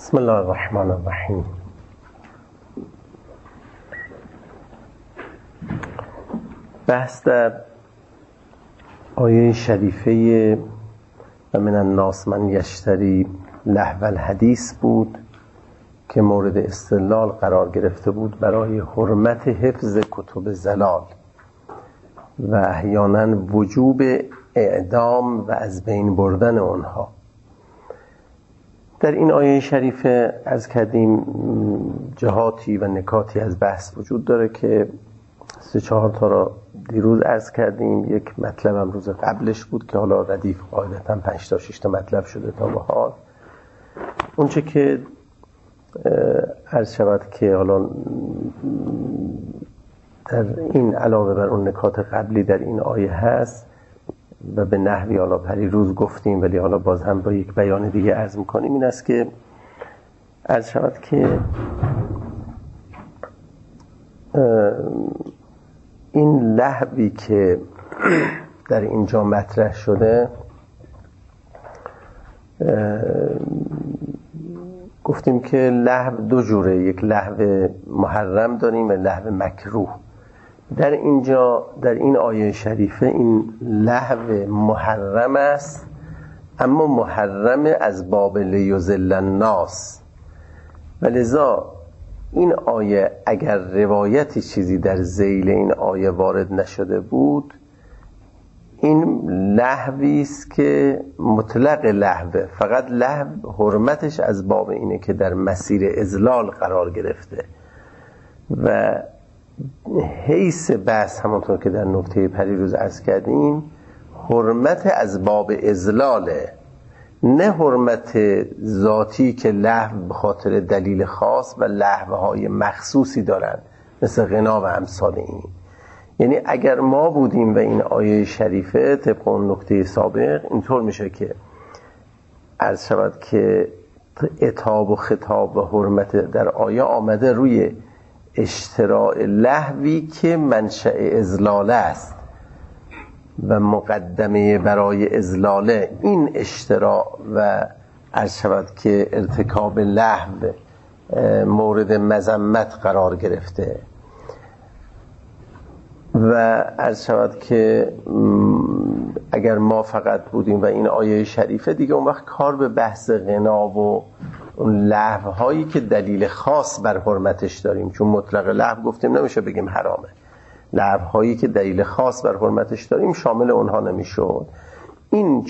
بسم الله الرحمن الرحیم. بحث در آیه شریفه و من الناس من یشتری لهو الحدیث بود که مورد استدلال قرار گرفته بود برای حرمت حفظ کتب زلال و احیانا وجوب اعدام و از بین بردن آنها. در این آیه شریفه عرض کردیم جهاتی و نکاتی از بحث وجود داره که 3-4 تا را دیروز عرض کردیم. یک مطلب هم روز قبلش بود که حالا ردیف قاعدتا 5 تا 6 تا مطلب شده تا به حال. اونچه که عرض شود که حالا در این علاوه بر اون نکات قبلی در این آیه هست و به نحوی حالا پریروز گفتیم ولی حالا باز هم با یک بیان دیگه عرض میکنیم، این است که عرض شود که این لهوی که در اینجا مطرح شده گفتیم که لهو دو جوره، یک لهو محرم داریم و لهو مکروه. در اینجا در این آیه شریفه این لهو محرم است، اما محرم از باب لیضل الناس، و لذا این آیه اگر روایتی چیزی در ذیل این آیه وارد نشده بود، این لهوی است که مطلق لهوه، فقط لهو حرمتش از باب اینه که در مسیر اضلال قرار گرفته و حیث بحث همونطور که در نکته پریروز عرض کردیم حرمت از باب اضلاله، نه حرمت ذاتی که لهو به خاطر دلیل خاص و لهوهای مخصوصی دارن مثل غنا و امثال این. یعنی اگر ما بودیم و این آیه شریفه طبق اون نکته سابق اینطور میشه که عرض شود که عتاب و خطاب و حرمت در آیه آمده روی اشتراع لهوی که منشأ اضلاله است و مقدمه برای اضلاله این اشتراع و عرض شود که ارتکاب لهو مورد مذمت قرار گرفته و عرض شود که اگر ما فقط بودیم و این آیه شریفه دیگه اون وقت کار به بحث غنا و اون لهو هایی که دلیل خاص بر حرمتش داریم، چون مطلق لهو گفتیم نمیشه بگیم حرامه، لهو هایی که دلیل خاص بر حرمتش داریم شامل اونها نمیشد. این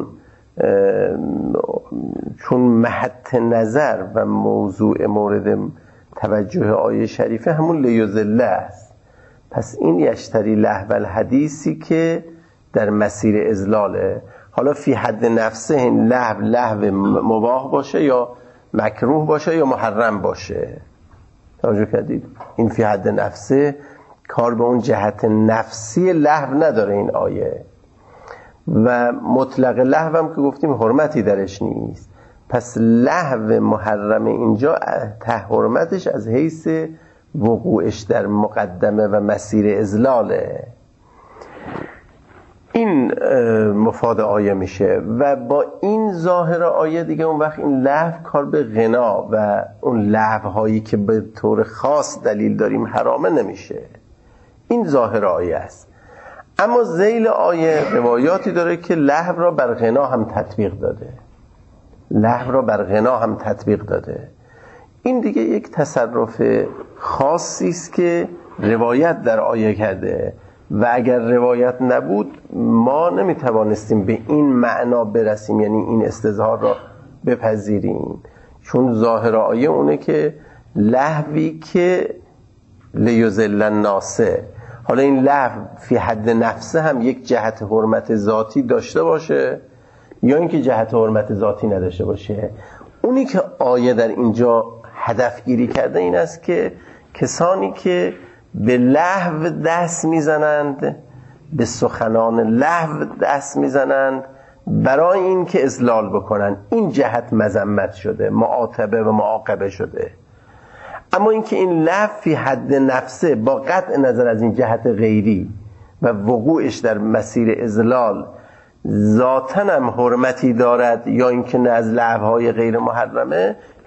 چون محط نظر و موضوع مورد توجه آیه شریفه همون لیضل است، پس این یشتری لهو الحدیثی که در مسیر اضلاله، حالا فی حد نفسه این لهو مباح باشه یا مکروه باشه یا محرم باشه. توجه کردید؟ این فی حد نفسه کار به اون جهت نفسی لهو نداره این آیه، و مطلق لهو هم که گفتیم حرمتی درش نیست. پس لهو محرم اینجا حرمتش از حیث وقوعش در مقدمه و مسیر اضلاله. این مفاد آیه میشه و با این ظاهر آیه دیگه اون وقت این لهو کار به غنا و اون لهو هایی که به طور خاص دلیل داریم حرامه نمیشه. این ظاهر آیه است. اما ذیل آیه روایاتی داره که لهو را بر غنا هم تطبیق داده، لهو را بر غنا هم تطبیق داده. این دیگه یک تصرف خاصی است که روایت در آیه کرده و اگر روایت نبود ما نمیتوانستیم به این معنا برسیم، یعنی این استظهار را بپذیریم، چون ظاهر آیه اونه که لهوی که لیضل الناس. حالا این لهو فی حد نفسه هم یک جهت حرمت ذاتی داشته باشه یا اینکه جهت حرمت ذاتی نداشته باشه، اونی که آیه در اینجا هدف گیری کرده این است که کسانی که به لهو دست میزنند، به سخنان لهو دست میزنند برای این که اضلال بکنن، این جهت مذمت شده، معاتبه و معاقبه شده. اما اینکه این لهو فی حد نفسه با قطع نظر از این جهت غیری و وقوعش در مسیر اضلال ذاتاً هم حرمتی دارد یا اینکه نه از لهوهای غیر محرمه،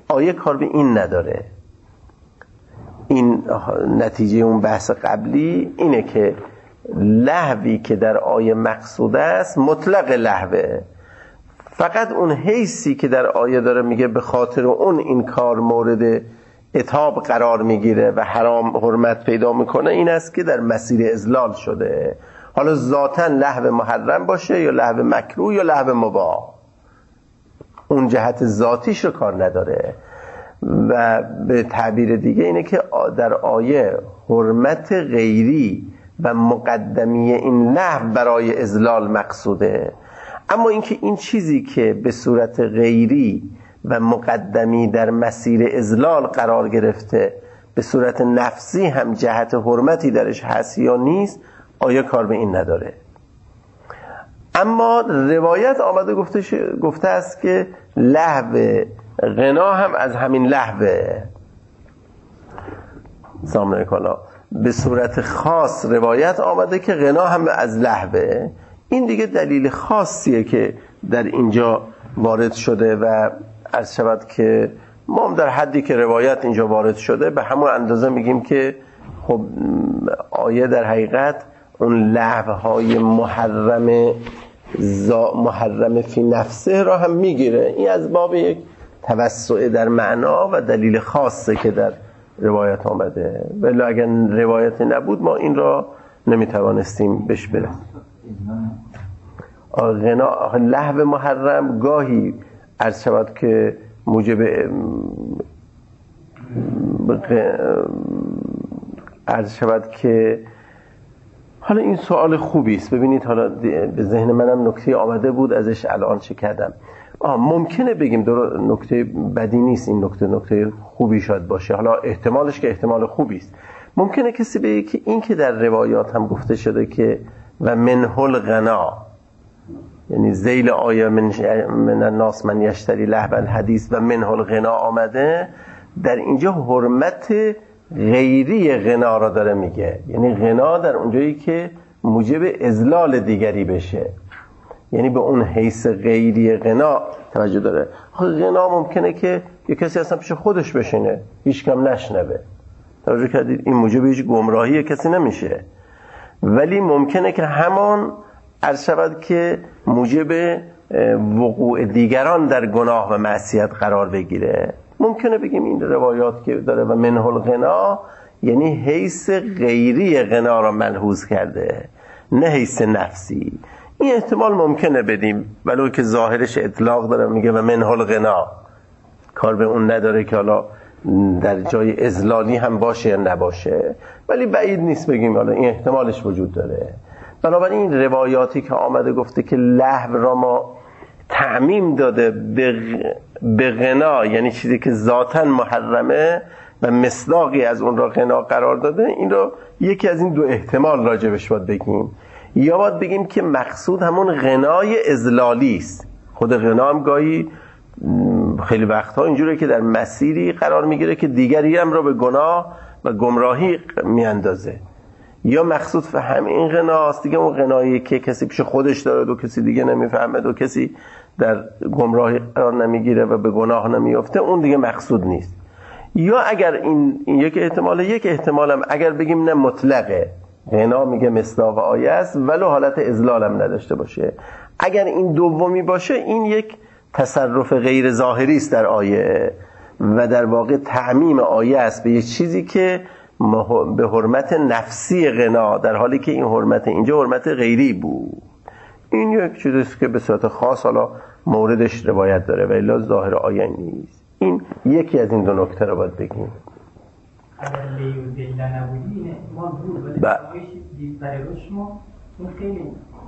آیه کار به این نداره. این نتیجه اون بحث قبلی اینه که لهوی که در آیه مقصود است مطلق لهوه، فقط اون حیثی که در آیه داره میگه به خاطر اون این کار مورد عتاب قرار میگیره و حرام حرمت پیدا میکنه این است که در مسیر اضلال شده، حالا ذاتاً لهو محرم باشه یا لهو مکروه یا لهو مباح، اون جهت ذاتیش رو کار نداره. و به تعبیر دیگه اینه که در آیه حرمت غیری و مقدمی این لهو برای اضلال مقصوده، اما اینکه این چیزی که به صورت غیری و مقدمی در مسیر اضلال قرار گرفته به صورت نفسی هم جهت حرمتی درش هست یا نیست، آیه کار به این نداره. اما روایت آمده گفته است که لهو غنا هم از همین لهوه. سامنه کلا به صورت خاص روایت آمده که غنا هم از لهوه. این دیگه دلیل خاصیه که در اینجا وارد شده و عرض شود که ما هم در حدی که روایت اینجا وارد شده به همون اندازه میگیم که خب آیه در حقیقت اون لهوهای محرم فی نفسه را هم میگیره. این از باب یک توسع در معنا و دلیل خاصه که در روایت آمده، ولی اگر روایت نبود ما این را نمیتوانستیم بهش برسیم. لهو محرم گاهی عرض شود که موجب عرض شود که حالا این سوال خوبی است. ببینید حالا به ذهن منم نکته آمده بود ازش الان چه کردم. ممکنه بگیم نکته بدی نیست، این نکته خوبی شاید باشه، حالا احتمالش که احتمال خوبی است. ممکنه کسی بگه که این که در روایات هم گفته شده که و منه الغنا، یعنی ذیل آیه من الناس من یشتری لهو الحدیث و منه الغنا آمده، در اینجا حرمت غیری غنا را داره میگه، یعنی غنا در اونجایی که موجب اضلال دیگری بشه، یعنی به اون حیث غیری غنا توجه داره. غنا ممکنه که یه کسی اصلا پیش خودش بشینه هیچ کم نشنوه، توجه کردید؟ این موجب هیچ گمراهی کسی نمیشه، ولی ممکنه که همان عرض شود که موجب وقوع دیگران در گناه و معصیت قرار بگیره. ممکنه بگیم این روایات که داره و منه الغنا یعنی حیث غیری غنا را ملحوظ کرده نه حیث نفسی. این احتمال ممکنه بدیم، ولو که ظاهرش اطلاق داره میگه و منه الغنا، کار به اون نداره که حالا در جای اضلالی هم باشه یا نباشه، ولی بعید نیست بگیم حالا این احتمالش وجود داره. بنابراین این روایاتی که آمده گفته که لهو را ما تعمیم داده به غنا، یعنی چیزی که ذاتاً محرمه و مصداقی از اون را غنا قرار داده، این رو یکی از این دو احتمال راجبش باید بگیم. یا باید بگیم که مقصود همون غنای اضلالی است. خود غنا هم گاهی خیلی وقتها اینجوره که در مسیری قرار میگیره که دیگری هم را به گناه و گمراهی میاندازه. یا مقصود فهم این غناست دیگه، اون غنایی که کسی پیش خودش داره دو کسی دیگه نمیفهمه، دو کسی در گمراهی قرار نمیگیره و به گناه نمیافته، اون دیگه مقصود نیست. یا اگر این یک احتمال هم اگر بگیم نه مطلقه، غنا میگه مصداق آیه است ولو حالت اضلال هم نداشته باشه، اگر این دومی باشه این یک تصرف غیر ظاهری است در آیه و در واقع تعمیم آیه است به یک چیزی که به حرمت نفسی غنا، در حالی که این حرمت اینجا حرمت غیری بود. این یک چیزی است که به صورت خاص حالا موردش روایت داره و الا ظاهر آیه نیست. این یکی از این دو نکته رو باید بگیم. اگر لیو دل نبودی اینه ما بود ولی آیش برای روش ما اون خیلی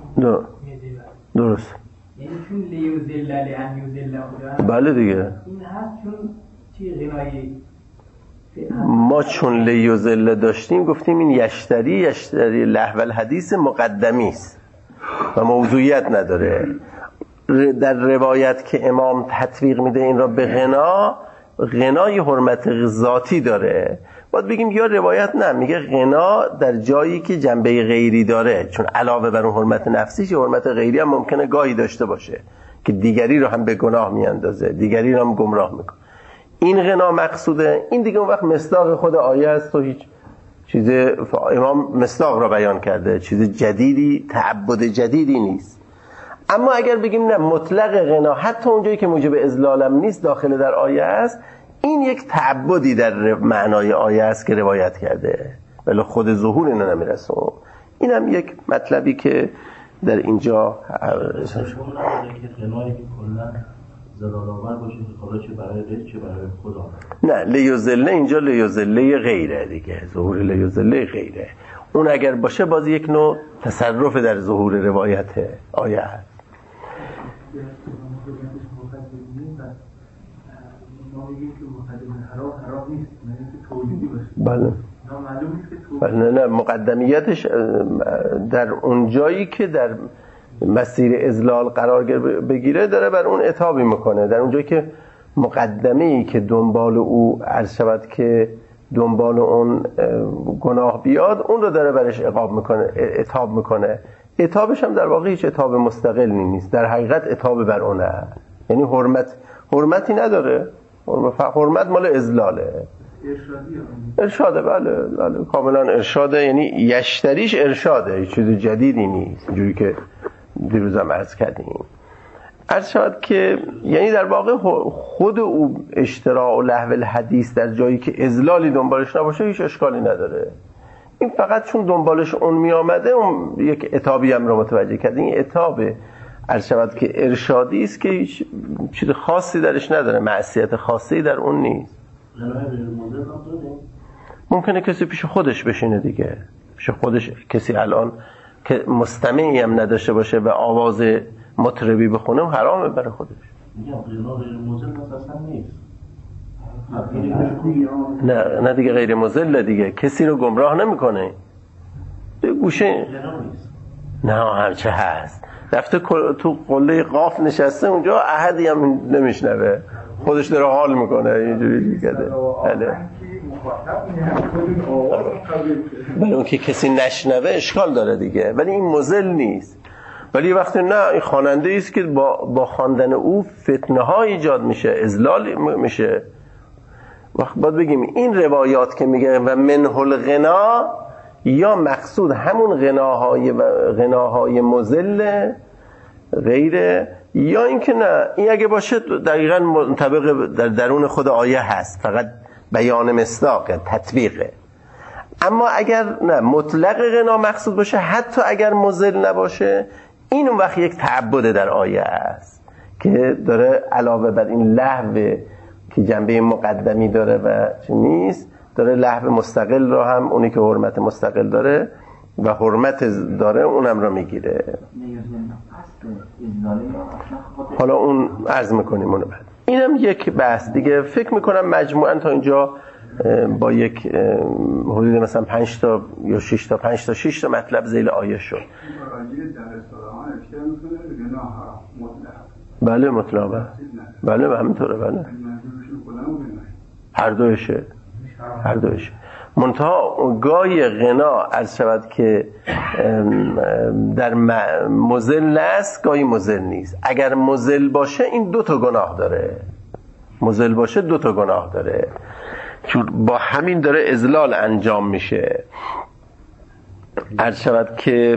درست، یعنی چون لیو دل لعن یو دل بله دیگه این هست، چون چی غنایی ما چون لیوزله داشتیم گفتیم این یشتری لهو الحدیث مقدمی است و موضوعیت نداره. در روایت که امام تطبیق میده این را به غنای حرمت ذاتی داره، باید بگیم یا روایت نه میگه غنا در جایی که جنبه غیری داره، چون علاوه بر اون حرمت نفسیش حرمت غیری هم ممکنه گاهی داشته باشه که دیگری رو هم به گناه میاندازه، دیگری رو هم گمراه میکنه. این غنا مقصوده، این دیگه اون وقت مصداق خود آیه است و هیچ چیز امام مصداق را بیان کرده، چیز جدیدی، تعبد جدیدی نیست. اما اگر بگیم نه مطلق غنا حتی اونجایی که موجب اذلالم نیست داخل در آیه است، این یک تعبدی در معنای آیه است که روایت کرده ولی خود ظهور اینو نمیرسون. این هم یک مطلبی که در اینجا نه لیوزله اینجا لیوزله غیره دیگه، ظهور لیوزله غیره. اون اگر باشه باز یک نوع تصرف در ظهور روایت آیه هست. بله نه مقدمیتش در اون جایی که در مسیر اذلال قرار بگیره داره بر اون عتابی میکنه. در اون جایی که مقدمه‌ای که دنبال او عرض شود که دنبال اون گناه بیاد اون رو داره برش عتاب میکنه. عتابش هم در واقع هیچ عتاب مستقلی نیست، در حقیقت عتاب بر اونه، یعنی حرمتی نداره. حرمت مال اذلاله، ارشاده. بله کاملا ارشاده، یعنی یشتریش ارشاده، هیچ چیز جدیدی نیست. اینجوری که دیروزم عرض کردیم عرض شود که یعنی در واقع خود او اشتراع و لهو الحدیث در جایی که اذلالی دنبالش نباشه هیچ اشکالی نداره. این فقط چون دنبالش اون می آمده اون یک عتابی هم رو متوجه کرد. این عتاب عرض شود که ارشادی است که هیچ چیز خاصی درش نداره، معصیت خاصی در اون نیست. ممکنه کسی پیش خودش بشینه دیگه، پیش خودش کسی الان که مستمعی هم نداشته باشه و آواز مطربی بخونه حرامه برای خودش. نه دیگه غیر مضل دیگه، کسی رو گمراه نمیکنه. گوشه نه همچه هست رفته تو قله قاف نشسته اونجا احدی هم نمیشنوه، خودش داره حال میکنه اینجوری دیگه. بله اون که کسی نشنوه اشکال داره دیگه، ولی این مضل نیست. ولی وقتی نه این خواننده است که با خواندن او فتنه ها ایجاد میشه، اذلال میشه. وقت باید بگیم این روایات که میگه و منه الغنا یا مقصود همون غناهای مضل غیره، یا اینکه نه این اگه باشه دقیقاً منطبق در درون خود آیه هست، فقط بیان مصداقه، تطبیقه. اما اگر نه مطلق غنا مقصود باشه حتی اگر مضل نباشه، این اون وقت یک تعبد در آیه است که داره علاوه بر این لهو که جنبه مقدمی داره و چه نیست، داره لهو مستقل رو هم، اونی که حرمت مستقل داره و حرمت داره اونم رو میگیره. حالا اون عرض میکنیم اونو بعد. اینم یک بحث دیگه. فکر میکنم مجموعاً تا اینجا با یک حدود مثلا 5 تا یا 6 تا 5 تا 6 تا مطلب ذیل آیه شد. بله مطلبه، بله همینطوره، بله هر دوشه منتها گای غنا عرض شود که در مضل است، گاهی مضل نیست. اگر مضل باشه این 2 تا گناه داره، مضل باشه 2 تا گناه داره، چون با همین داره اذلال انجام میشه. عرض شود که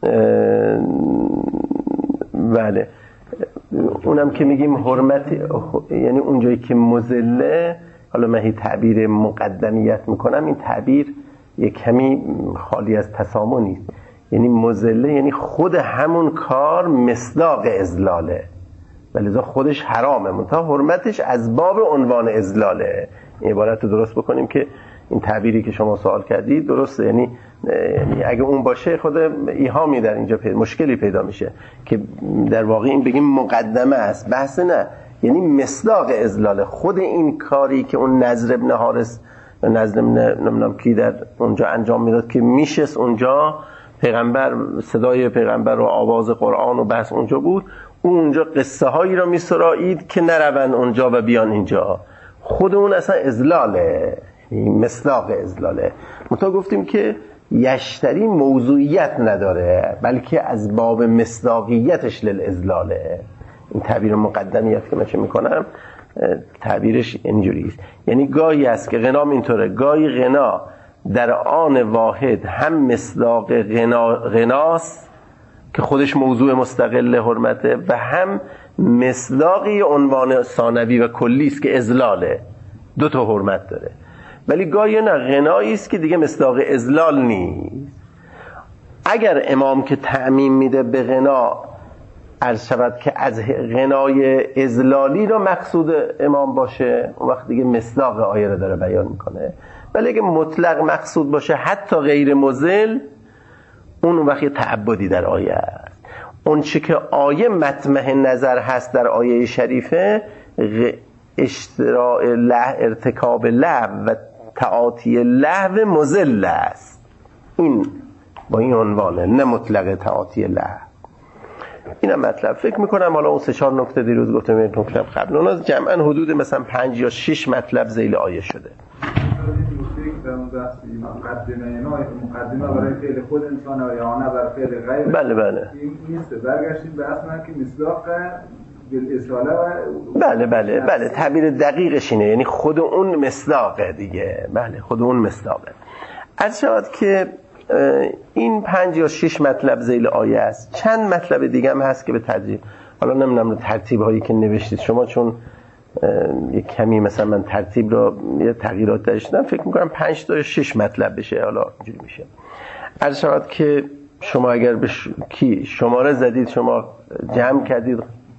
بله اونم که میگیم حرمت، یعنی اونجایی که مضله، حالا من هی تعبیر مقدمیت میکنم، این تعبیر یک کمی خالی از تسامح نیست. یعنی مضله یعنی خود همون کار مصداق اذلاله، ولی خودش حرامه، منتها حرمتش از باب عنوان اذلاله. این عبارت رو درست بکنیم که این تعبیری که شما سوال کردید درسته. یعنی اگه اون باشه خود ایهامی در اینجا مشکلی پیدا میشه که در واقع این بگیم مقدمه است، بحث نه، یعنی مصداق اذلاله. خود این کاری که اون نضر ابن حارث نمیدونم کی در اونجا انجام میداد که میشست اونجا پیغمبر، صدای پیغمبر و آواز قرآن و بحث اونجا بود، اونجا قصه هایی را میسرایید که نرون اونجا و بیان اینجا. خود اون اصلا اذلاله، مصداق اذلاله. منتها گفتیم که یشتری موضوعیت نداره، بلکه از باب مصداقیتش للاذلاله. این تعبیر مقدمیت که من چه میکنم تعبیرش اینجوری است. یعنی گاهی است که غنا اینطوره، گاهی غنا در آن واحد هم مصداق غناست که خودش موضوع مستقل حرمته و هم مصداقی عنوان ثانوی و کلی است که اذلاله، دو تا حرمت داره. ولی گاهی نه، غنایی است که دیگه مصداق اذلال نیست. اگر امام که تعمیم میده به غنا عرض شود که از غنای اذلالی رو مقصود امام باشه، اون وقت دیگه مصداق آیه رو داره بیان میکنه. ولی اگه مطلق مقصود باشه حتی غیر مذل، اون وقت تعبدی در آیه است. اون چی که آیه مطمح نظر هست در آیه شریفه ارتکاب لهو و تعاطی لهو مذل است. این با این عنوانه، نه مطلق تعاطی لهو. اینم مطلب. فکر میکنم حالا اون 3-4 نکته دیروز گفتم، یک نکته قبل اون از جمعاً حدود مثلا 5 یا 6 مطلب ذیل آیه شده. مقدمه برای فعل خود انسان و اعانه بر فعل غیر. بله بله. این نیست. برگشتیم به اصلا که مصداق بالاصاله و بله تعبیر دقیقش اینه، یعنی خود اون مصداقه دیگه. بله خود اون مصداقه. عرض شود که این 5 یا 6 مطلب ذیل آیه است. چند مطلب دیگه هم هست که به تدریج، حالا نمیدونم ترتیب هایی که نوشتید شما، چون یک کمی مثلا من ترتیب رو یه تغییرات درش دادم، فکر میکنم 5 تا 6 مطلب بشه. حالا اینجوری میشه. عرض شود که شما اگر کی شماره زدید، شما جمع کردید،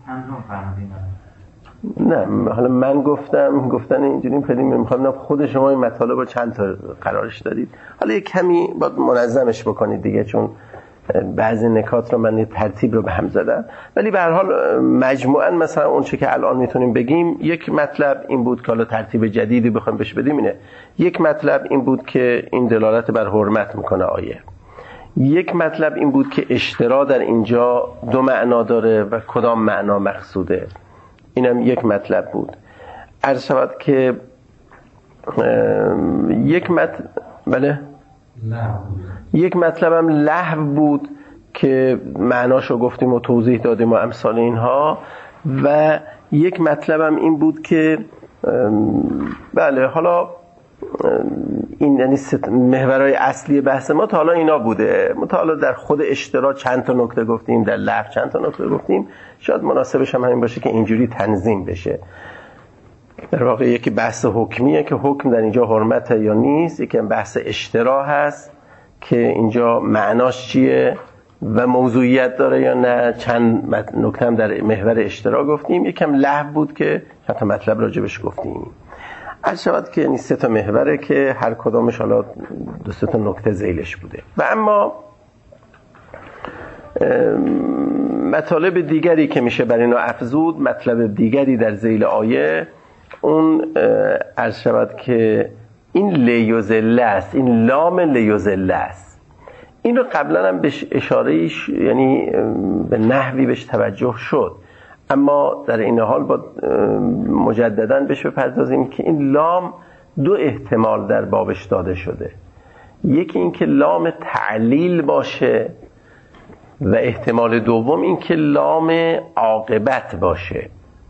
نه حالا من گفتن اینجوری پدیم میخوام خود شما این مطالب رو چند تا قرارش دادید. حالا یک کمی باید منظمش بکنید دیگه، چون بعضی نکات رو من ترتیب رو به هم زدم. ولی به هر حال مجموعاً مثلا اون چه که الان میتونیم بگیم، یک مطلب این بود که حالا ترتیب جدیدی بخوایم بهش بدیم اینه. یک مطلب این بود که این دلالت بر حرمت میکنه آیه. یک مطلب این بود که اشترا در اینجا 2 معنا داره و کدام معنا مقصوده. اینم یک مطلب بود. عرض شود که یک مطلب هم لهو بود که معناشو گفتیم و توضیح دادیم و امثال اینها. و یک مطلب هم این بود که بله حالا این یعنی محورهای اصلی بحث ما تا حالا اینا بوده. ما تا حالا در خود اشترا چند تا نکته گفتیم، در لهو چند تا نکته گفتیم. شاید مناسبش هم همین باشه که اینجوری تنظیم بشه. در واقع یکی بحث حکمیه که حکم در اینجا حرمته یا نیست، یکی بحث اشترا هست که اینجا معناش چیه و موضوعیت داره یا نه. چند نکته هم در محور اشترا گفتیم. یکم لهو بود که چند تا مطلب راجبش گفتیم. عرض شود که یعنی 3 تا محوره که هر کدامش حالا 2-3 تا نکته ذیلش بوده. و اما مطالب دیگری که میشه بر اینا افزود، مطلب دیگری در ذیل آیه، اون عرض شود که این لیوزله است، این لام لیوزله است. این رو قبلا هم بهش اشاره یعنی به نحوی بهش توجه شد، اما در این حال با مجددا بهش بپردازیم که این لام 2 احتمال در بابش داده شده. یکی این که لام تعلیل باشه و احتمال دوم این که لام عاقبت باشه.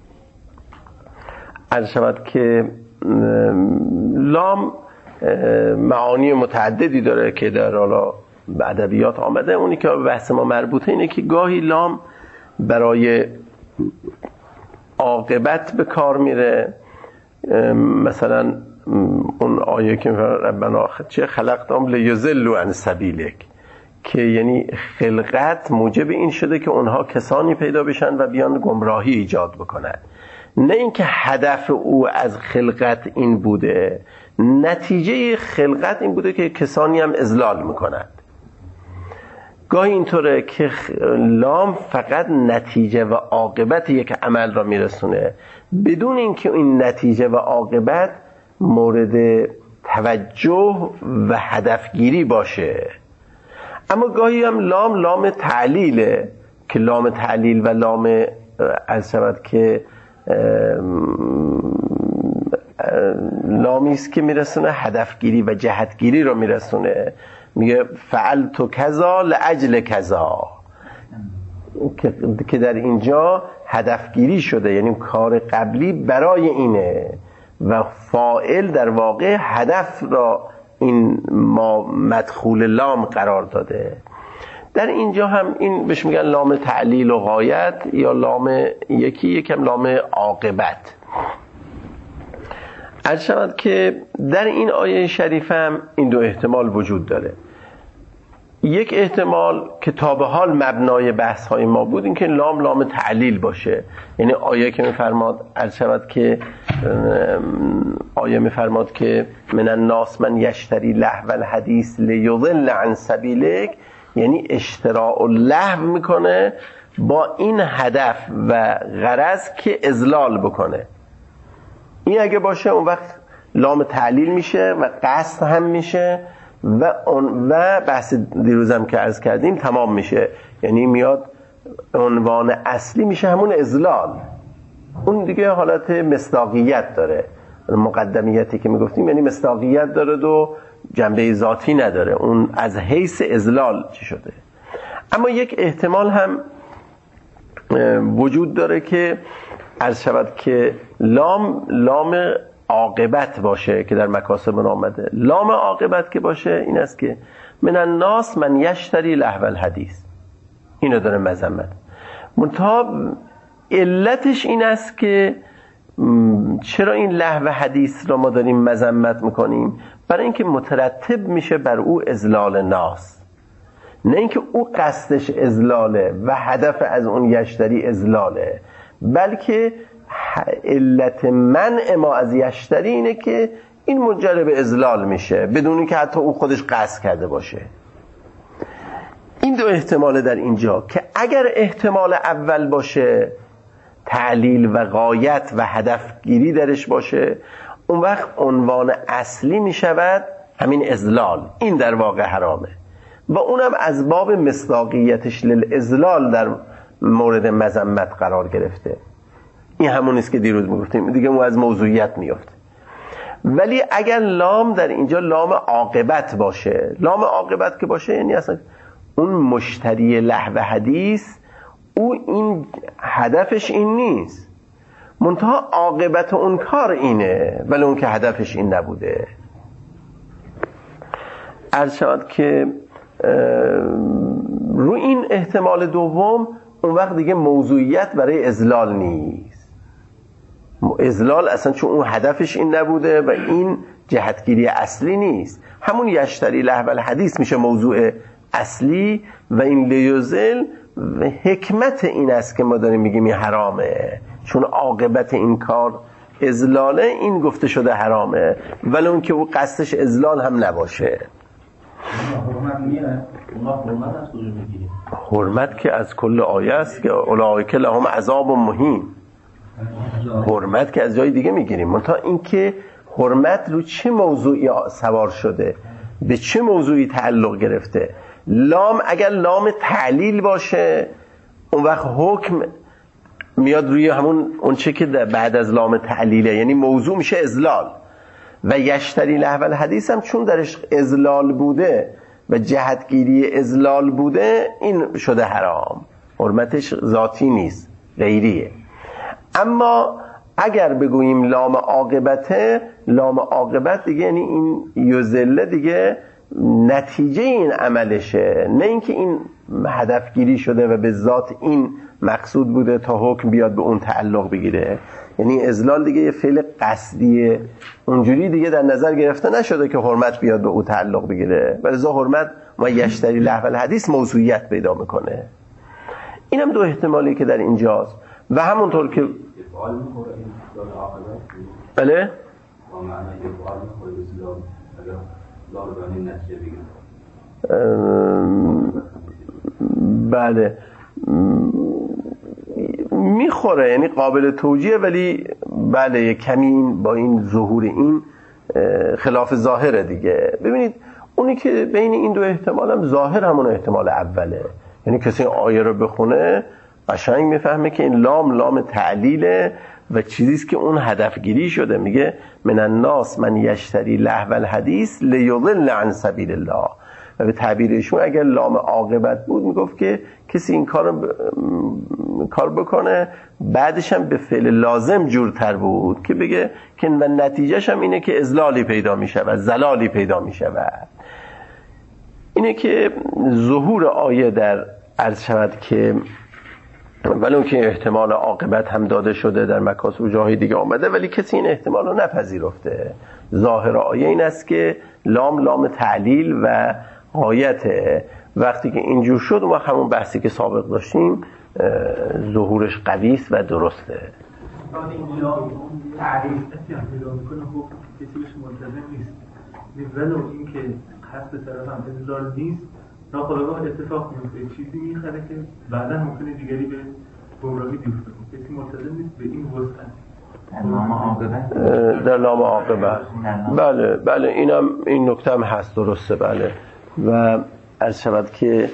عرض شود که لام معانی متعددی داره که در حالا ادبیات آمده. اونی که به بحث ما مربوطه اینه که گاهی لام برای عاقبت به کار میره. مثلا اون آیه که ربنا چه خلقتم لیضلوا عن سبیلک، که یعنی خلقت موجب این شده که اونها کسانی پیدا بشن و بیان گمراهی ایجاد بکنن. نه اینکه هدف او از خلقت این بوده، نتیجه خلقت این بوده که کسانی هم اضلال میکنند. گاهی اینطوره که لام فقط نتیجه و عاقبت یک عمل را میرسونه بدون اینکه این نتیجه و عاقبت مورد توجه و هدفگیری باشه. اما گاهی هم لام تعلیله که لام تعلیل و لام از شود که لامی است که میرسونه هدفگیری و جهتگیری رو میرسونه. میگه فعلت کذا لاجل کذا، که در اینجا هدفگیری شده، یعنی کار قبلی برای اینه و فاعل در واقع هدف را این ما مدخول لام قرار داده. در اینجا هم این بهش میگن لام تعلیل و غایت یا لام یکم لام عاقبت. عرض شود که در این آیه شریفه هم این دو احتمال وجود داره. یک احتمال که تا به حال مبنای بحث های ما بود این که لام تعلیل باشه، یعنی آیه که میفرماد عرض شود که آیه میفرماد که من الناس من یشتری لهو الحدیث لیضل عن سبیلک، یعنی اشتراء اللهو میکنه با این هدف و غرض که اضلال بکنه. این اگه باشه اون وقت لام تعلیل میشه و قصد هم میشه و بحث دیروزم که عرض کردیم تمام میشه، یعنی میاد عنوان اصلی میشه همون اضلال. اون دیگه حالت مصداقیت داره، مقدمیتی که میگفتیم یعنی مصداقیت داره و جنبه ذاتی نداره، اون از حیث اضلال چی شده. اما یک احتمال هم وجود داره که عرض شود که لام عاقبت باشه که در مکاسب آمده. لام عاقبت که باشه این است که من الناس من یشتری لهو الحدیث، اینو داره مذمت. منتها علتش این است که چرا این لهو حدیث را ما داریم مذمت میکنیم؟ برای اینکه مترتب میشه بر او اضلال ناس، نه اینکه او قصدش اضلاله و هدف از اون یشتری اضلاله، بلکه علت منع ما از یشتری اینه که این منجر به اضلال میشه بدون اینکه حتی او خودش قصد کرده باشه. این دو احتمال در اینجا که اگر احتمال اول باشه تعلیل و غایت و هدف گیری درش باشه، اون وقت عنوان اصلی میشود همین اضلال، این در واقع حرامه و اونم از باب مصداقیتش للاضلال در مورد مذمت قرار گرفته. این همون است که دیروز میگفتیم دیگه، اون از موضوعیت میفته. ولی اگر لام در اینجا لام عاقبت باشه، لام عاقبت که باشه یعنی اصلا اون مشتری لهو حدیث او این هدفش این نیست، منتها عاقبت اون کار اینه، ولی اون که هدفش این نبوده. عرض شد که رو این احتمال دوم اون وقت دیگه موضوعیت برای اضلال نیست. اضلال اصلا چون اون هدفش این نبوده و این جهتگیری اصلی نیست، همون یشتری لهو الحدیث میشه موضوع اصلی و این لیوزل و حکمت این است که ما داریم میگیم این حرامه، چون عاقبت این کار اضلاله، این گفته شده حرامه، ولی اون که او قصدش اضلال هم نباشه. حرمت که از کل آیه است که اولئک لهم عذاب مهین، حرمت که از جای دیگه میگیریم، منتها این که حرمت رو چه موضوعی سوار شده، به چه موضوعی تعلق گرفته. لام اگر لام تعلیل باشه اون وقت حکم میاد روی همون اون چه که بعد از لام تعلیله، یعنی موضوع میشه اضلال. و یشتری لهو الحدیث هم چون درش اضلال بوده و جهتگیری اضلال بوده این شده حرام، حرمتش ذاتی نیست غیریه. اما اگر بگوییم لام عاقبته، لام عاقبت دیگه یعنی این یذله دیگه نتیجه این عملشه، نه اینکه این هدفگیری شده و به ذات این مقصود بوده تا حکم بیاد به اون تعلق بگیره. یعنی اضلال دیگه یه فعل قصدیه، اونجوری دیگه در نظر گرفته نشده که حرمت بیاد به اون تعلق بگیره، ولذا حرمت ما یشتری لهو الحدیث موضوعیت پیدا میکنه. اینم دو احتمالی که در اینجاست و همونطور که بله بله میخوره، یعنی قابل توجیه، ولی بله کمی این با این ظهور این خلاف ظاهره دیگه. ببینید اونی که بین این دو احتمال هم ظاهر همون احتمال اوله، یعنی کسی آیه رو بخونه قشنگ میفهمه که این لام تعلیله و چیزیست که اون هدفگیری شده. میگه من الناس من یشتری لهو الحدیث لیضل عن سبیل الله، و به تعبیر ایشون اگر لام عاقبت بود میگفت که کسی این کار بکنه بعدش هم به فعل لازم جورتر بود که بگه که و نتیجهش هم اینه که اضلالی پیدا میشه و زلالی پیدا میشه و اینه که ظهور آیه در عرض شود که ولی اون که احتمال عاقبت هم داده شده در مکاسب و جاهای دیگه آمده ولی کسی این احتمال رو نپذیرفته. ظاهر آیه این است که لام تعلیل و غایته. وقتی که اینجور شد ما همون بحثی که سابق داشتیم ظهورش قوی است و درسته. این لام تعلیل پیدا میکنه خب کسی بهش ملتزم نیست ولو این که قصد طرف هم اضلال نیست ناخودآگاه اتفاق میفته چیزی میخره که بعدا ممکنه دیگری به گمراهی بیفته کسی ملتزم نیست به این وسعت در لام عاقبت بله این نکته هم هست درسته بله و عرض شود که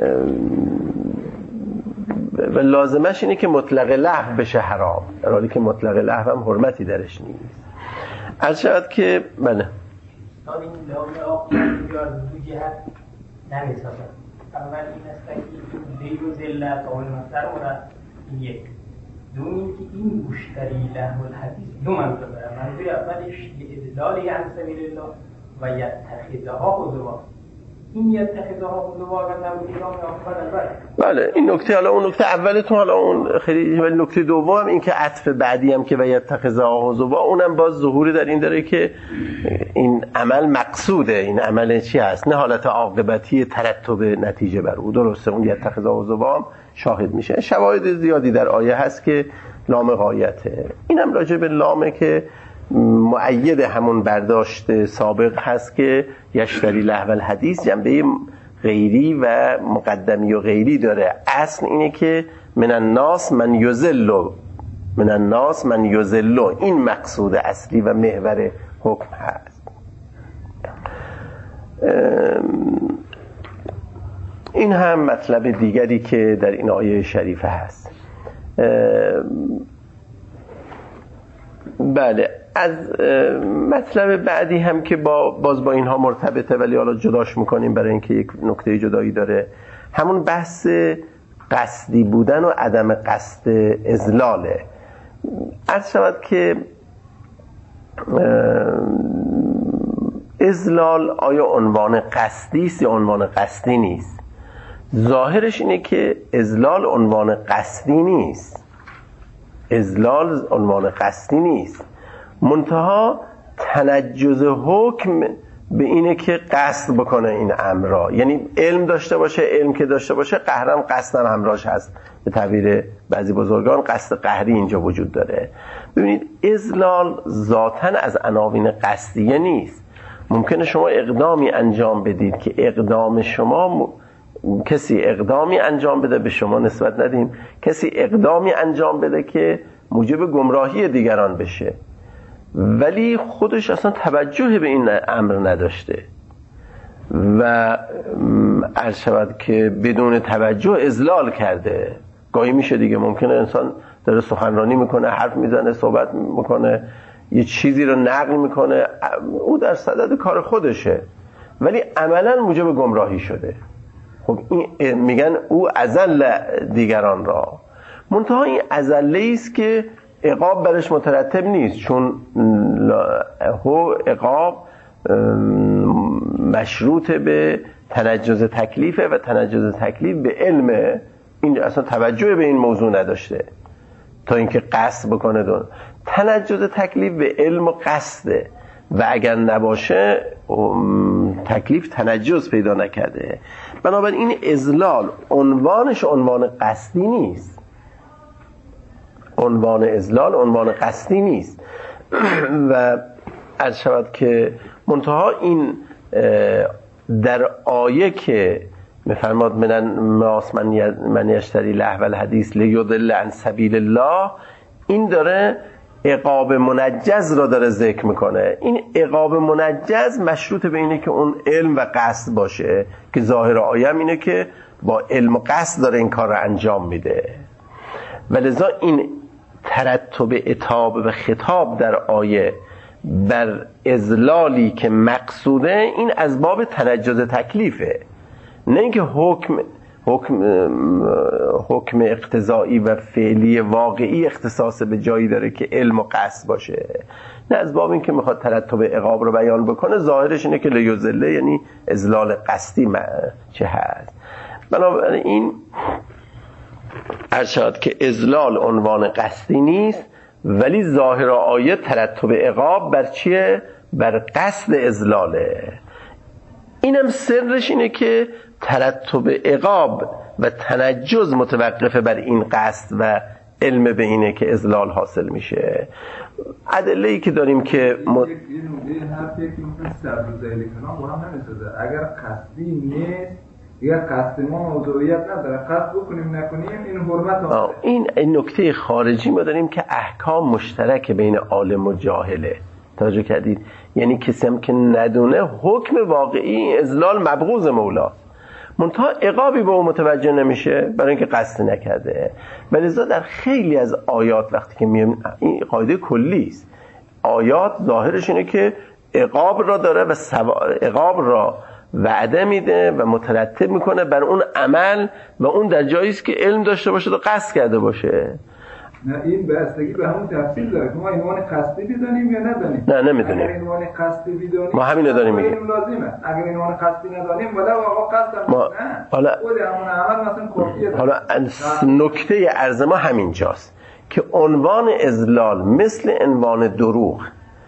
و لازمش اینه که مطلق لغو بشه حرام در حالی که مطلق لغو هم حرمتی درش نیست. عرض شود که بله این لام عاقبت یا دو جهت نمیسازد. اول این است که لیل و ذلت آن مصدر این یک دومی که این مشتری لهو الحدیث دو منظور داره. منظور اولش ادلالی عن سبیل الله و یتخذها هزوا. این یتخذها هزوا اگر نبود لام عاقبت بله این نکته حالا اون نکته اولتون حالا اون خیلی ولی نکته دوم این که عطف بعدی هم که و یتخذها هزوا اونم باز ظهوری در این داره که این عمل مقصوده. این عمل چی هست؟ نه حالت عاقبتی ترتب نتیجه بر او. درسته اون یتخذها هزوا شاهد میشه. شواهد زیادی در آیه هست که لام غایته. اینم راجع به لامه که مؤید همون برداشت سابق هست که یشتری لهو الحدیث جنبه غیری و مقدمی و غیری داره. اصل اینه که من الناس من یضل این مقصود اصلی و محور حکم هست. این هم مطلب دیگری که در این آیه شریفه هست. بله از مطلب بعدی هم که باز با اینها مرتبطه ولی حالا جداش میکنیم برای اینکه یک نکته جدایی داره همون بحث قصدی بودن و عدم قصد اضلاله. عرض شود که اضلال آیا عنوان قصدی است یا عنوان قصدی نیست؟ ظاهرش اینه که اضلال عنوان قصدی نیست. اضلال عنوان قصدی نیست منتها تنجز حکم به اینه که قصد بکنه این امر را. یعنی علم داشته باشه، علم که داشته باشه قهرم قصدم همراهش هست. به تعبیر بعضی بزرگان قصد قهری اینجا وجود داره. ببینید اضلال ذاتاً از عناوین قصدیه نیست. ممکنه شما اقدامی انجام بدید که اقدام شما کسی اقدامی انجام بده به شما نسبت ندیم کسی اقدامی انجام بده که موجب گمراهی دیگران بشه ولی خودش اصلا توجه به این امر نداشته و عرض شود که بدون توجه اضلال کرده. گاهی میشه دیگه ممکنه انسان داره سخنرانی میکنه حرف میزنه صحبت میکنه یه چیزی رو نقل میکنه او در صدد کار خودشه ولی عملا موجب گمراهی شده. خب این میگن او اذل دیگران را منتها این اذله است که عقاب برش مترتب نیست چون عقاب مشروط به تنجز تکلیفه و تنجز تکلیف به علمه. این اصلا توجه به این موضوع نداشته تا اینکه قصد بکنه تنجز تکلیف به علم و قصده و اگر نباشه تکلیف تنجز پیدا نکرده. بنابراین این اضلال عنوانش عنوان قصدی نیست. عنوان اضلال عنوان قصدی نیست و عرض شود که منتها این در آیه که میفرماد من الناس من یشتری لهو الحدیث لیضل عن سبیل الله این داره عقاب منجز را داره ذکر میکنه. این عقاب منجز مشروط به اینه که اون علم و قصد باشه که ظاهر آیه اینه که با علم و قصد داره این کار را انجام میده و لذا این ترتب عتاب و خطاب در آیه بر اذلالی که مقصوده، این از باب تنجز تکلیفه، نه اینکه حکم اقتضایی و فعلی واقعی اختصاص به جایی داره که علم و قصد باشه، نه از باب این که میخواد ترتب عقاب رو بیان بکنه. ظاهرش اینه که لیذله یعنی اذلال قصدی چه هست. بنابراین ارشاد که اذلال عنوان قصدی نیست، ولی ظاهر آیه ترتب عقاب بر چیه؟ بر قصد اذلاله. اینم سرش اینه که ترتب عقاب و تنجز متوقفه بر این قصد و علم به اینه که اذلال حاصل میشه. ادله‌ای که داریم که یه نوعی حرفی که میتونه سرزایل کنم با هم نمیسازه. اگر قصدی نیست، یا قصد ما موضوعیت نداره، قصد بکنیم نکنیم این حرمت آمده. این نکته خارجی ما داریم که احکام مشترک بین عالم و جاهله. توجه کردید؟ یعنی کسی هم که ندونه حکم واقعی اذلال مبغوض مولاست، منتها عقابی به اون متوجه نمیشه برای اینکه قصد نکرده. ولذا در خیلی از آیات وقتی که میگیم، این قاعده کلی است، آیات ظاهرش اینه که عقاب را داره و عقاب را وعده میده و مترتب میکنه بر اون عمل، و اون در جایی است که علم داشته باشه و قصد کرده باشه. نه این بستگی به همون تفصیل داره که ما عنوان قصدی بدانیم یا ندانیم. نه نمیدونیم. اگر عنوان قصدی بدانیم ما همین رو داریم میگیم. لازمه. اگر عنوان قصدی ندانیم ولی آقا قصد ما نه. حالا خود همون عمل مثلا کافیه. حالا نکته عرض ما همینجاست که عنوان اذلال مثل عنوان دروغ،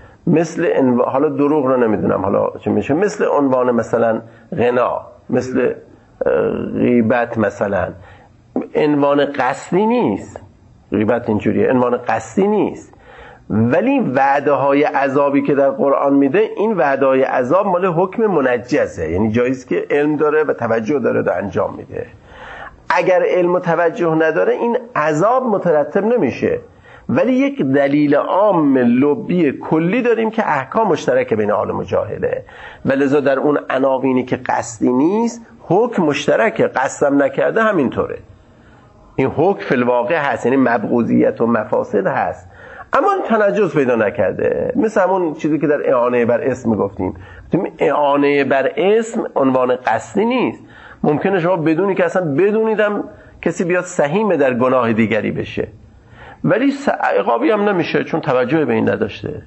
حالا دروغ رو نمیدونم حالا چه میشه، مثل عنوان مثلا غنا، مثل غیبت مثلا، عنوان قصدی نیست. غیبت اینجوریه، عنوان قصدی نیست، ولی وعده های عذابی که در قرآن میده، این وعده های عذاب مال حکم منجزه، یعنی جاییست که علم داره و توجه داره و انجام میده. اگر علم و توجه نداره این عذاب مترتب نمیشه، ولی یک دلیل عام لبی کلی داریم که احکام مشترک بین عالم و جاهله، ولذا در اون عناوینی که قصدی نیست حکم مشترکه، قصدم نکرده همینطوره. این حکم فی الواقع هست، یعنی مبغوضیت و مفاسد هست، اما تنجز پیدا نکرده. مثل همون چیزی که در اعانه بر اسم گفتیم، اعانه بر اسم عنوان قصدی نیست. ممکنه شما بدونی که اصلا بدونیدم کسی بیاد سهیم در گناه دیگری بشه، ولی عقابی هم نمیشه چون توجه به این نداشته.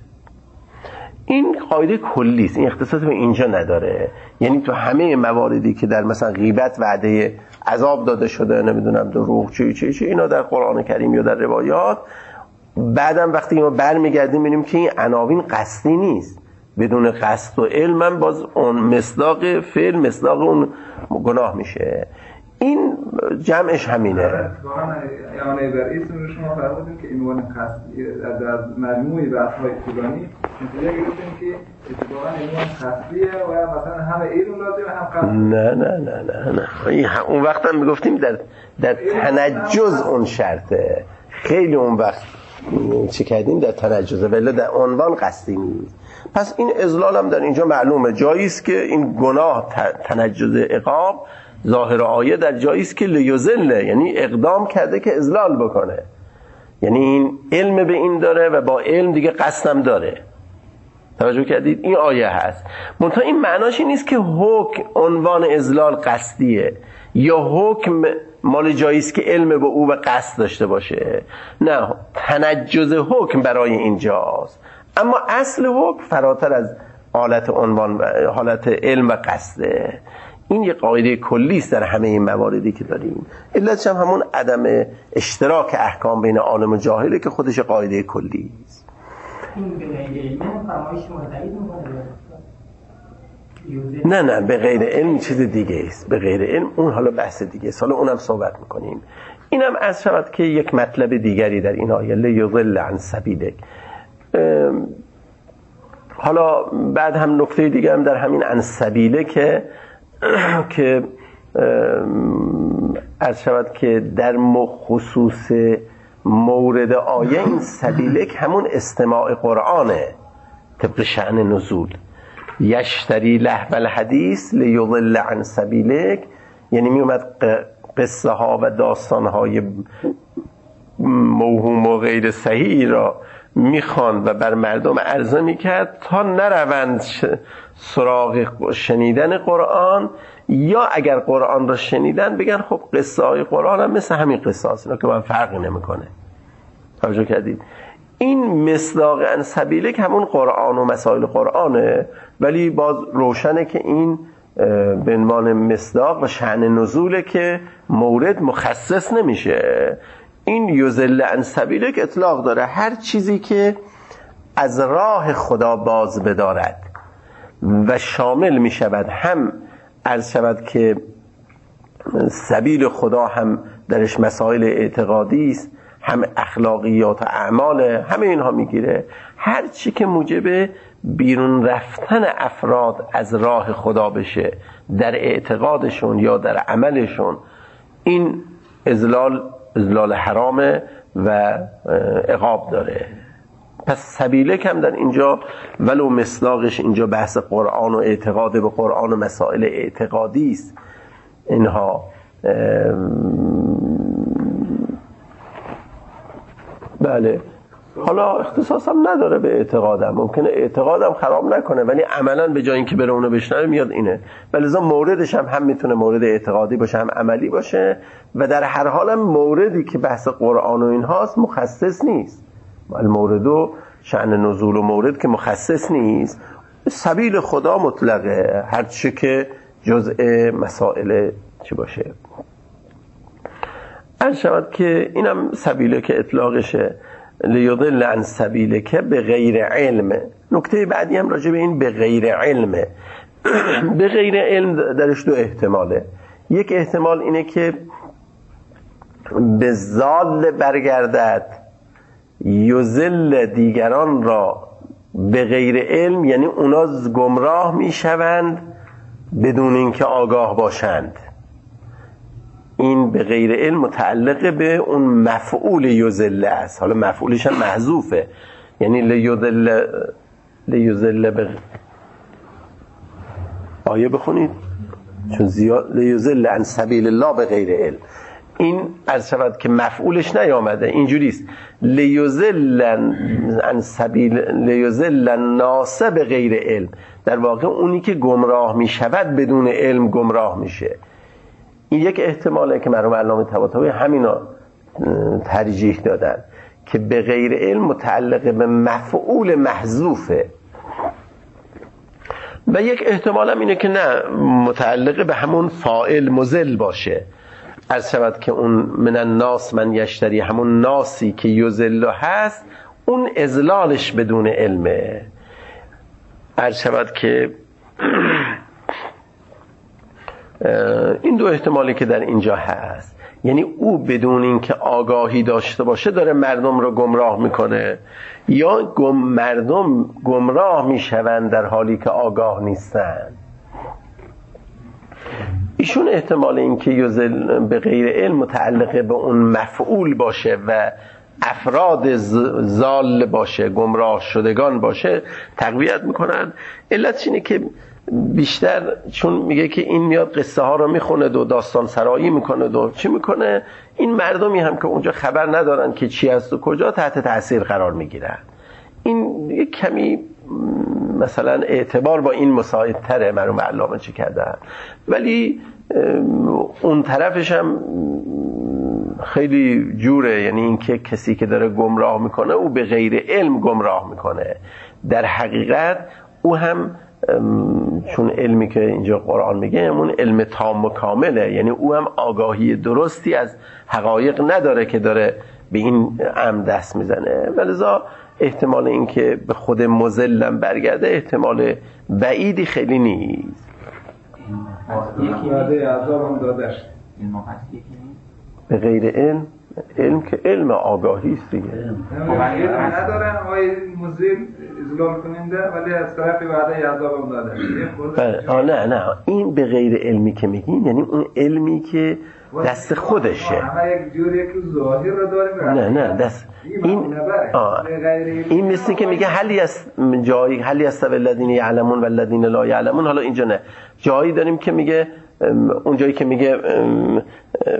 این قاعده کلی است، این اختصاص به اینجا نداره. یعنی تو همه مواردی که در مثلا غیبت وعده عذاب داده شده، نمیدونم دروغ چی اینا در قرآن کریم یا در روایات، بعدم وقتی ما برمیگردیم میبینیم که این عناوین قصدی نیست. بدون قصد و علم باز اون مصداق فعل مصداق اون گناه میشه. این جمعش همینه. واقعا اعانه بر اسم رو شما فرمودین که عنوان قصدی در مجموعه بحث‌های طولانی نتیجه گرفتیم که اتفاقا عنوان قصدیه و مثلا هم علم لازمه هم قصد. نه اون وقت هم میگفتیم در تنجز اون شرطه. خیلی اون وقت چی کردیم در تنجزه، ولی در عنوان قصدی نیست. پس این اذلال هم در اینجا معلومه، جایی است که این گناه تنجز عقاب ظاهر آیه در جایی است که لیذله، یعنی اقدام کرده که اذلال بکنه، یعنی این علم به این داره و با علم دیگه قصدم داره. توجه کردید؟ این آیه هست. منتها این معناش این نیست که حکم عنوان اذلال قصدیه یا حکم مال جایی است که علم به او و قصد داشته باشه. نه، تنجز حکم برای اینجاست، اما اصل حکم فراتر از حالت عنوان و حالت علم و قصده. این یه قاعده کلی است در همه این مواردی که داریم. علتش هم همون عدم اشتراک احکام بین عالم و جاهله که خودش قاعده کلی است. این به غیر علم فرمایش متعید میکنه؟ نه به غیر علم چیز دیگه است. به غیر علم اون حالا بحث دیگه است، حالا اونم صحبت میکنیم. اینم از شود که یک مطلب دیگری در این آیه لیضل عن سبیلک. حالا بعد هم نکته دیگه هم در همین عن سبیله که از شود که در خصوص مورد آیه این سبیلک همون استماع قرآنه طبق شأن نزول. یشتری لهو الحدیث لیضل عن سبیلک، یعنی می اومد قصه ها و داستان های موهوم و غیر صحیح را میخواند و بر مردم عرضه میکرد تا نروند سراغ شنیدن قرآن، یا اگر قرآن را شنیدن بگن خب قصه های قرآن هم مثل همین قصه هست، اینا که من فرقی نمیکنه. توجه کردید؟ این مصداق عن سبیلک همون قرآن و مسائل قرآنه، ولی باز روشنه که این به عنوان مصداق و شأن نزوله که مورد مخصص نمیشه. این یضل عن سبیلک اطلاق داره هر چیزی که از راه خدا باز بدارد و شامل می شود، هم عرض شود که سبیل خدا هم درش مسائل اعتقادی است، هم اخلاقیات و اعمال، همه اینها میگیره. هر چی که موجب بیرون رفتن افراد از راه خدا بشه در اعتقادشون یا در عملشون، این اضلال حرامه و عقاب داره. پس سبیلک هم در اینجا ولو مصداقش اینجا بحث قرآن و اعتقاد به قرآن و مسائل اعتقادی است، اینها بله. حالا اختصاص هم نداره به اعتقادم، ممکنه اعتقادم خراب نکنه ولی عملا به جای اینکه بره اونو بشنوه میاد اینه، ولی لذا موردش هم میتونه مورد اعتقادی باشه هم عملی باشه، و در هر حال هم موردی که بحث قرآن و این هاست مخصص نیست. المورد و شأن نزول و مورد که مخصص نیست، سبیل خدا مطلقه، هر چی که جزء مسائل چی باشه. عرض شود که اینم سبیله که اطلاقشه، لیضل عن سبیله که به غیر علم. نکته بعدی هم راجع به این به غیر علمه. به غیر علم درش دو احتماله. یک احتمال اینه که به ضال برگردد، یضل دیگران را به غیر علم، یعنی اونا گمراه میشوند بدون اینکه آگاه باشند. این به غیر علم متعلق به اون مفعول یضل است، حالا مفعولش هم محذوفه، یعنی لیضل به آیه بخونید چون زیاد لیضل عن سبیل الله به غیر علم، این عرض شود که مفعولش نیامده، اینجوریست لیضل عن سبیل لیضل الناس به غیر علم، در واقع اونی که گمراه میشود بدون علم گمراه میشه. این یک احتماله که مرحوم علامه طباطبایی همینا ترجیح دادن که به غیر علم متعلق به مفعول محذوفه، و یک احتمال هم اینه که نه، متعلق به همون فاعل مضل باشه. عرض شود که اون من الناس من یشتری، همون ناسی که یضل هست، اون اضلالش بدون علمه. عرض شود که این دو احتمالی که در اینجا هست، یعنی او بدون اینکه آگاهی داشته باشه داره مردم رو گمراه میکنه، یا مردم گمراه میشوند در حالی که آگاه نیستن. ایشون احتمال اینکه یضل به غیر علم متعلق به اون مفعول باشه و افراد ضال باشه، گمراه شدگان باشه، تقویت میکنن. علتش اینه که بیشتر چون میگه که این میاد قصه ها رو میخونه و داستان سرایی میکنه و چی میکنه، این مردمی هم که اونجا خبر ندارن که چی هست و کجا تحت تاثیر قرار میگیرن. این یک کمی مثلا اعتبار با این مساعدتره مرحوم علامه چی کردن، ولی اون طرفش هم خیلی جوره، یعنی این که کسی که داره گمراه میکنه او به غیر علم گمراه میکنه، در حقیقت او هم چون علمی که اینجا قرآن میگه اون علم تام و کامله، یعنی او هم آگاهی درستی از حقایق نداره که داره به این امر دست میزنه، ولذا احتمال این که به خود مضلم برگرده احتمال بعیدی خیلی نیست. به غیر علم، علم که علم آگاهی است دیگه. ندارن آقای مزل اضلال کننده، ولی از طرف وعده عذاب هم دادن. نه این به غیر علمی که میگین یعنی اون علمی که دست خودشه. همه یک جوری که ظاهر رو داریم. نه دست این مثل که میگه هلی است الذین یعلمون و الذین لا یعلمون. حالا اینجا نه، جایی داریم که میگه اون جایی که میگه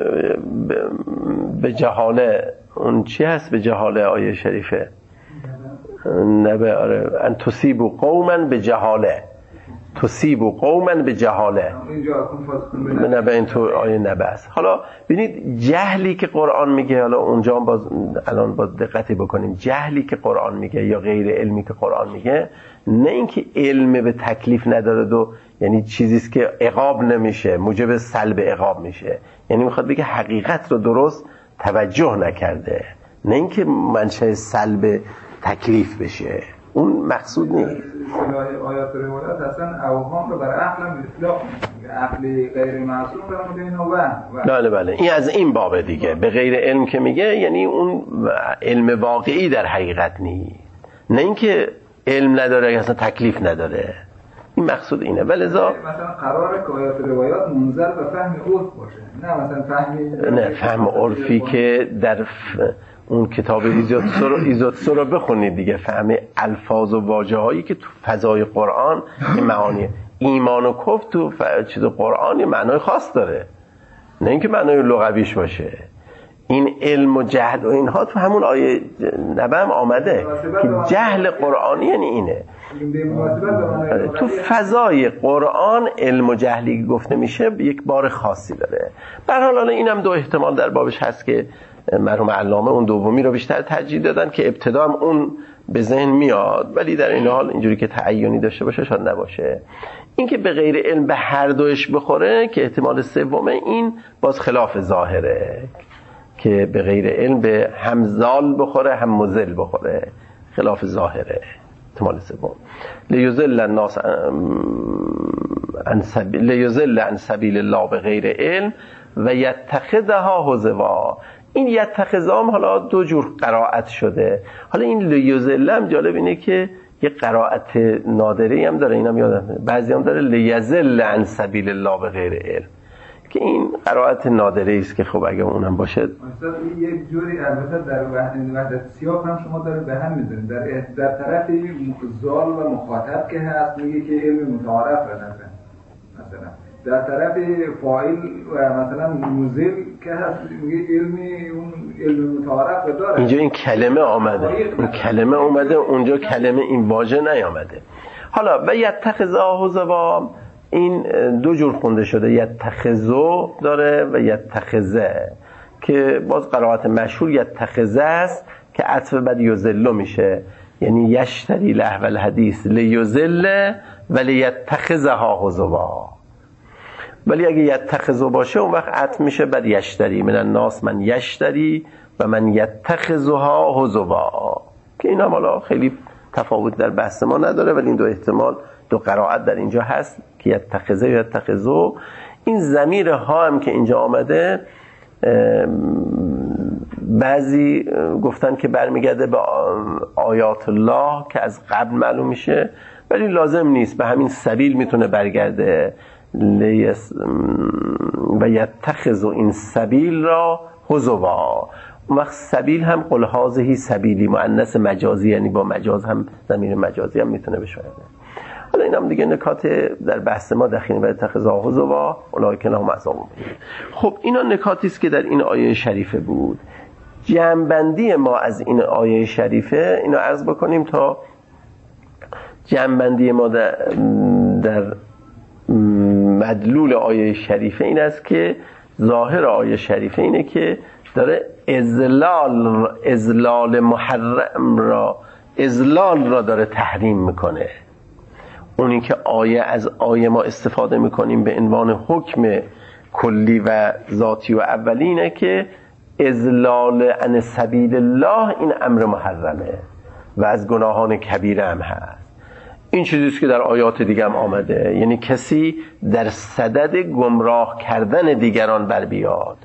به جهاله، اون چی هست به جهاله آیه شریفه؟ نبه ان تصیبوا قوما بجهاله، تصیبوا قوما بجهاله، نبه این تو آیه نبه است. حالا ببینید جهلی که قرآن میگه، حالا اونجا الان باز دقتی بکنیم، جهلی که قرآن میگه یا غیر علمی که قرآن میگه، نه اینکه علم به تکلیف نداره و یعنی چیزیست که عقاب نمیشه، موجب سلب عقاب میشه، یعنی میخواد بگه حقیقت رو درست توجه نکرده، نه اینکه منشأ سلب تکلیف بشه، اون مقصود نیست. آیات روایات اصلا اوهام رو برای عقل هم اطلاق میکنه، عقل غیر معصوم رو میگه اینو بله بله، این از این بابه دیگه. به غیر علم که میگه یعنی اون علم واقعی در حقیقت نیست، نه اینکه علم نداره اصلا تکلیف نداره، این مقصود اینه. ولذا مثلا قراره که آیات روایات منظر به فهم عرف باشه، نه مثلا فهم عرفی که در اون کتاب ایزوتسو رو بخونید دیگه، فهم الفاظ و واژه هایی که تو فضای قرآن این معانی ایمان و کفر تو چیز قرآن یه معنای خاص داره، نه اینکه معنای لغویش باشه. این علم و جهل و اینها تو همون آیه نبه هم آمده که جهل قرآنی یعنی اینه. تو فضای قرآن علم و جهلی گفته میشه یک بار خاصی داره. به هر حال اینم دو احتمال در بابش هست که مرحوم علامه اون دومی رو بیشتر ترجیح دادن که ابتدا هم اون به ذهن میاد، ولی در این حال اینجوری که تعیینی داشته باشه شاید نباشه. این که به غیر علم به هر دوش بخوره که احتمال سومه، این باز خلاف ظاهره که به غیر علم به هم زال بخوره هم مزل بخوره، خلاف ظاهره. احتمال سوم لیضل الناس عن سبیل الله به غیر علم و یتخذها هزوا. این یتخذام حالا دو جور قرائت شده. حالا این لیضل هم جالب اینه که یه قرائت نادری هم داره، اینم یادم بعضی هم داره لیضل عن سبیل الله به غیر علم، که این قرائت نادری است که خب اگه اونم باشه مثلا یک جوری البته در وحدت سیاق هم شما داره به هم می‌ذارید، در طرف زال و مخاطب که هست میگه که علم متعارف رسن، مثلا در طرف فاعل و مثلا موزل که هست میگه علم متعارف داره. اینجا این کلمه آمده، این کلمه اومده، اونجا کلمه این واژه نیامده. حالا و یتخذها هزوا، این دو جور خونده شده، یتخذو داره و یتخذه، که باز قرائت مشهور یتخذه است که عطف بعد یذل میشه، یعنی یشتری لهو الحدیث لیذل ولی یتخذها هزوا. ولی اگه یتخذو باشه اون وقت عطف میشه بعد یشتری، من الناس من یشتری و من یتخذها هزوا، که اینا حالا خیلی تفاوت در بحث ما نداره، ولی این دو احتمال، دو قرائت در اینجا هست که یتخذه یا یتخذو. این ضمیر ها هم که اینجا آمده بعضی گفتن که برمیگرده به آیات الله که از قبل معلوم میشه، ولی لازم نیست، به همین سبیل میتونه برگرده. و یتخذ این سبیل را هزوا. اون وقت سبیل هم قل هذه سبیلی مؤنث مجازی، یعنی با مجاز هم ضمیر مجازی هم میتونه بشه. حالا این هم دیگه نکات در بحث ما دخیل و اتخذها هزوا اولئک لهم عذاب مهین. خب اینا نکاتی است که در این آیه شریفه بود. جمع‌بندی ما از این آیه شریفه اینو عرض بکنیم تا جمع‌بندی ما در مدلول آیه شریفه این است که ظاهر آیه شریفه اینه که داره اذلال محرم را، اذلال را داره تحریم میکنه. اونی که از آیه ما استفاده میکنیم به عنوان حکم کلی و ذاتی و اولینه که اذلال عن سبیل الله این امر محرمه و از گناهان کبیره هم هست. این چیزیست که در آیات دیگه هم آمده، یعنی کسی در صدد گمراه کردن دیگران بر بیاد.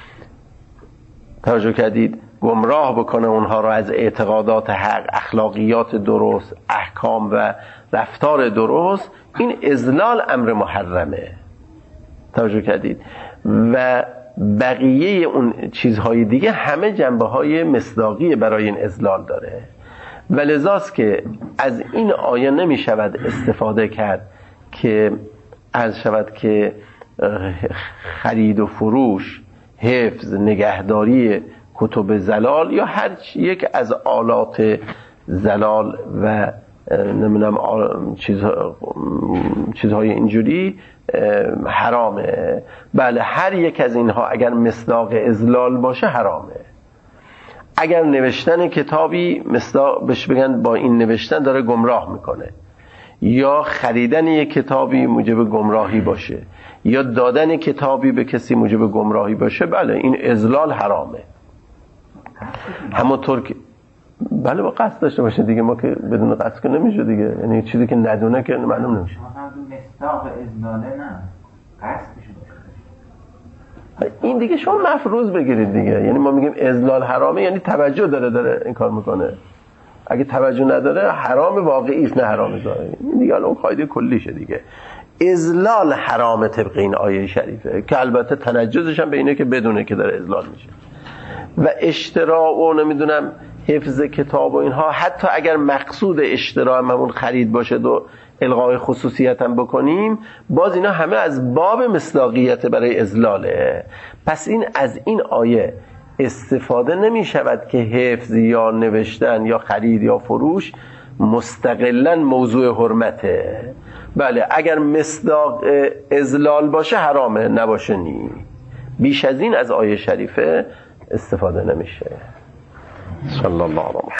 توجه کردید؟ گمراه بکنه اونها را از اعتقادات حق، اخلاقیات درست، احکام و رفتار درست، این اذلال امر محرمه. توجه کردید؟ و بقیه اون چیزهای دیگه همه جنبه‌های مصداقی برای این اذلال داره. و لذاست که از این آیه نمی شود استفاده کرد که عرض شود که خرید و فروش، حفظ، نگهداری کتب زلال یا هر یک از آلات زلال و نمیدونم چیزهای اینجوری حرامه. بله هر یک از اینها اگر مصداق اضلال باشه حرامه. اگر نوشتن کتابی مصداق بهش بگن با این نوشتن داره گمراه میکنه، یا خریدن یک کتابی موجب گمراهی باشه، یا دادن کتابی به کسی موجب گمراهی باشه، بله این اضلال حرامه. همونطور که بله با قصد داشته باشه دیگه، ما که بدون قصد که نمیشه دیگه، یعنی چیزی که ندونه که معلوم نمیشه. مصداق اضلاله نه قصدش باشه. این دیگه شما مفروض بگیرید دیگه، یعنی ما میگیم اضلال حرامه یعنی توجه داره این کار میکنه. اگه توجه نداره حرام واقعی است نه حرام ظاهری. این دیگه اون قاعده کلیشه دیگه. اضلال حرامه طبق این آیه شریفه که البته تنجزش هم به اینه که بدونه که داره اضلال میشه. و اشتراء و نمیدونم حفظ کتاب و اینها، حتی اگر مقصود اشتراء همون خرید باشه و الغای خصوصیت هم بکنیم، باز اینا همه از باب مصداقیت برای اضلاله. پس این از این آیه استفاده نمی شود که حفظ یا نوشتن یا خرید یا فروش مستقلاً موضوع حرمته. بله اگر مصداق اضلال باشه حرامه، نباشه نی. بیش از این از آیه شریفه استفاده نمیشه. صلی الله علیه و